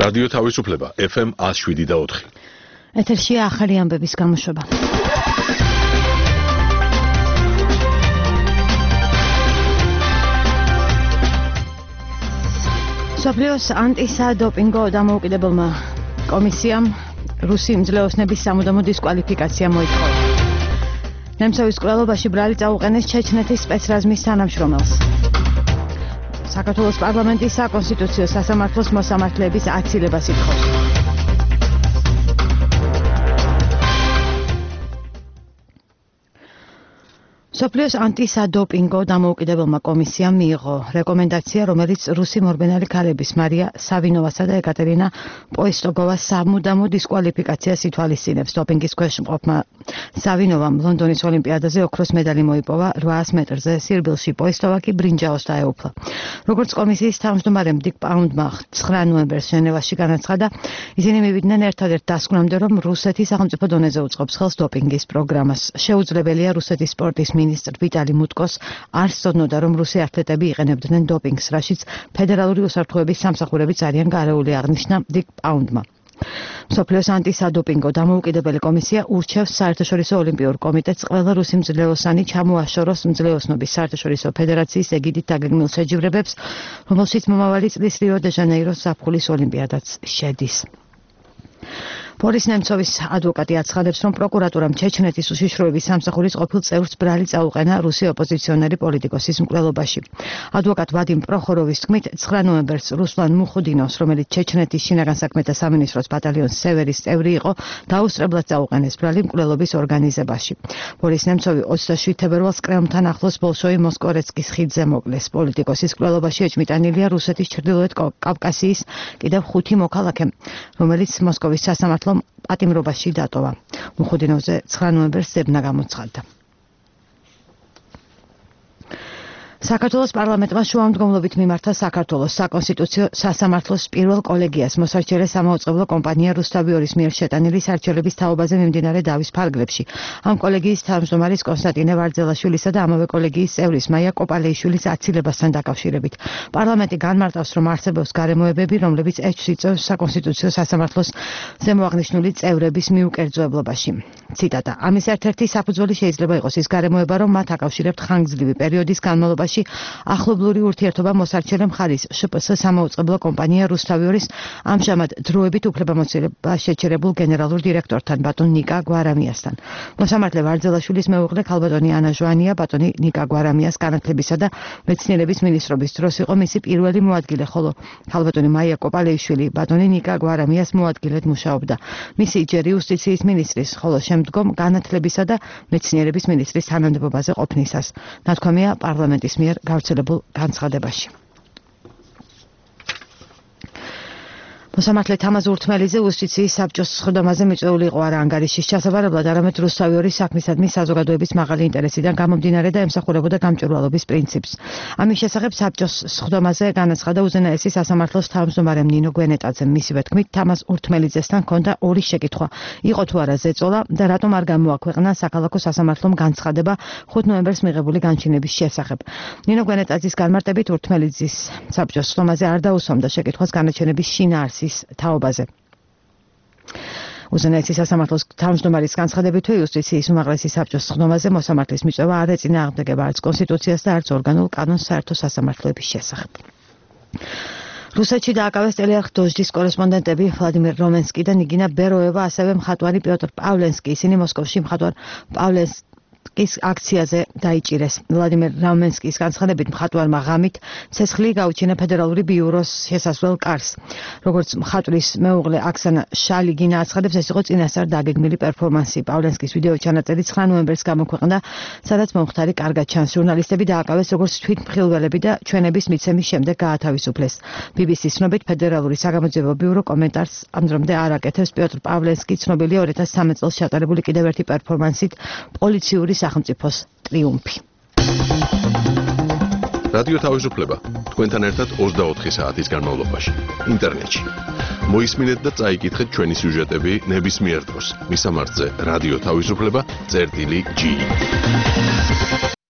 რადიო თავისუფლება FM 107.4. ეთერშია ახალი ამბების გამოშვება. მსოფლიოს ანტისადოპინგო დამოუკიდებელმა კომისიამ რუსი მძლეოსნების სამუდამო დისკვალიფიკაცია მოითხოვა. ნემცოვის კვლელობაში ბრალი წაუყენეს ჩეჩნეთის სპეცრაზმის თანამშრომელს. საქართველოს პარლამენტის საკონსტიტუციო სასამართლოს მოსამართლეების აცილებას ითხოვს. მსოფლიოს ანტისადოპინგო დამოუკიდებელმა კომისიამ მიიღო რეკომენდაცია, რომელიც რუსი მორბენალი ქალების მარია სავინოვასა და ეკატერინა პოისტოგოვას სამუდამო დისკვალიფიკაციას ითვალისწინებს. დოპინგის ქვეშ მყოფმა სავინოვამ ლონდონის ოლიმპიადაზე ოქროს მედალი მოიპოვა 800 მეტრზე, სირბილში პოისტოვა კი ბრინჯაოს დაეუფლა. როგორც კომისიის თავმჯდომარემ დიკ პაუნდმა 9 ნოემბერს ჟენევაში განაცხადა, ისინი მივიდნენ ერთადერთ დასკვნამდე, რომ რუსეთი სახელმწიფო დონეზე უწყობს ხელს დოპინგის პროგრამას. შეუძლებელია რუსეთის სპორტის მინისტრ ვიტალი მუტკოს არ სწოდნოდა, რომ რუსი ათლეტები იყენებდნენ დოპინგს, რაშიც ფედერალური უსაფრთხოების სამსახურებიც არიან გარეული, აღნიშნა დიკ პაუნდმა. მსოფლიოს ანტისადოპინგო დამოუკიდებელი კომისია ურჩევს საერთაშორისო ოლიმპიურ კომიტეტს ყველა რუსი მძლეოსანი ჩამოაშოროს მძლეოსნობის საერთაშორისო ფედერაციის ეგიდით დაგეგმილ შეჯიბრებებს, რომელშიც მომავალი წლის რიო დე ჟანეიროს ზაფხულის ოლიმპიადაც შედის. ბორის ნემცოვის ადვოკატი აცხადებს, რომ პროკურატურამ ჩეჩნეთის უშიშროების სამსახურის ყოფილ წევრს ბრალი წაუყენა რუსი ოპოზიციონერი პოლიტიკოსის მკვლელობაში. ადვოკატ ვადიმ პროხოროვის თქმით, 9 ნოემბერს რუსლან მუხუდინოვს, რომელიც ჩეჩნეთის შინაგან საქმეთა სამინისტროს ბატალიონს სევერის წევრი იყო, დაუსწრებლად წაუყენეს ბრალი მკვლელობის ორგანიზებაში. ბორის ნემცოვი 27 თებერვალს კრემლთან ახლოს ბოლშოი მოსკორეცკის ხიდზე მოკლეს. პოლიტიკოსის მკვლელობაში ეჭმიტანილია რუსეთის ჩრდილოეთ კავკასიის კიდევ 5 მოქალაქე, რომელიც მოსკოვის სასამართლომ პატიმრობაში დატოვა. მუხუდინოვზე 9 ნოემბერს ზებნა გამოცხადდა. საქართველოს პარლამენტმა შუამდგომლობით მიმართა საქართველოს საკონსტიტუციო სასამართლოს პირველ კოლეგიას მოსარჩელე სამაუწყებლო კომპანია რუსთავიორის მიერ შეტანილი სარჩელების თაობაზე მიმდინარე დავის ფარგლებში. ამ კოლეგიის თავმჯდომარის კონსტანტინე ვარძელაშვილისა და ამავე კოლეგიის წევრის მაია კოპალეიშვილის აცილებასთან დაკავშირებით. პარლამენტი განმარტავს, რომ არსებობს გარემოებები, რომლებიც ეჭვს იწვევს საკონსტიტუციო სასამართლოს ზემოაღნიშნული წევრების მიუკერძოებლობაში. ციტატა: ამის ერთ-ერთი საფუძველი შეიძლება იყოს ის გარემოება, რომ მათ აკავშირებთ ხანგრძლივი პერიოდის განმავლობაში ახლობლური ურთიერთობა მოსარჩელე მხარის შპს სამაუწყებლო კომპანია რუსთავიორის ამჟამად დროებით უფლებამოსილება შეჩერებულ გენერალურ დირექტორთან ბატონ ნიკა გვარამიასთან. მოსამართლე ვარძელაშვილის მეუღლე ქალბატონი ანა ჟვანია ბატონი ნიკა გვარამიას განათლებისა და მეცნიერების მინისტრობის დროს იყო მისი პირველი მოადგილე, ხოლო ქალბატონი მაია კოპალეიშვილი ბატონი ნიკა გვარამიას მოადგილედ მუშაობდა. მისი ჯერ იუსტიციის მინისტრის, ხოლო შემდგომ განათლებისა და მეცნიერების მინისტრის თანამდებობაზე ყოფნისას. ნათქვამია პარლამენტის მიერ გავრცელებულ განცხადებაში. მოსამართლე თამაზ ურთმელიძე იუსტიციის საბჭოს სხდომაზე მიწვეული იყო არა ანგარიშის ჩასაბარებლად, არამედ რუსთავიორის საქმისადმი საზოგადოების მაღალი ინტერესიდან გამომდინარე და ემსახურებოდა გამჭვირვალობის პრინციპს. ამის შესახებ საბჭოს სხდომაზე განაცხადა უზენაესი სასამართლოს თავმჯდომარე ნინო გვენეტაძემ. მისივე თქმით, თამაზ ურთმელიძესთან ჰქონდა ორი შეკითხვა: იყო თუ არა ზეწოლა და რატომ არ გამოაქვეყნა საქალაქო სასამართლომ განცხადება 5 ნოემბერს მიღებული განჩინების შესახებ. ნინო გვენეტაძის განმარტებით, ურთმელიძის საბჭოს სხდომაზე არ დაუსვამდა შეკითხვას განაჩენების შინაარსის თაობაზე. უზენაესი სასამართლოს თავმჯდომარის განცხადებით, იუსტიციის უმაღლესი საბჭოს სხდომაზე მოსამართლის მიწვევა არ ეწინააღმდეგება არც კონსტიტუციას და არც ორგანულ კანონს საერთო სასამართლოების შესახებ. რუსეთში დააკავეს ტელეარხ დოჟდის კორესპონდენტები ვლადიმერ რომენსკი და ნიგინა ბეროევა, ასევე მხატვარი პიოტრ პავლენსკი. ისინი მოსკოვში მხატვარ პავლენსკის აქციაზე დაიჭირეს. ვლადიმერ რომენსკის განცხადებით, მხატვარმა ღამით ცეცხლი გაუჩინა ფედერალური ბიუროს შესასვლელ კარს. როგორც მხატვრის მეუღლე აქსანა შალიგინა აცხადებს, ეს იყო წინასწარ დაგეგმილი პერფორმანსი. პავლენსკის ვიდეო ჩანაწერი 9 ნოემბერს გამოქვეყნდა, სადაც მომხდარი კარგად ჩანს. ჟურნალისტები დააკავეს როგორც თვითმხილველები და ჩვენების მიცემის შემდეგ გაათავისუფლეს. BBC-ს ცნობით, ფედერალური საგამოძიებო ბიურო კომენტარს ამ დრომდე არ აკეთებს. პიოტრ პავლენსკი ცნობილია 2013 წელს ჩატარებული კიდევ ერთი პერფორმანსით პოლიციური სახელმწიფოს ტრიუმფი. რადიო თავისუფლება თქვენთან ერთად 24 საათის განმავლობაში ინტერნეტში. მოისმინეთ და წაიკითხეთ ჩვენი სიუჟეტები ნებისმიერ დროს. მისამართზე რადიო თავისუფლება წერტილი G.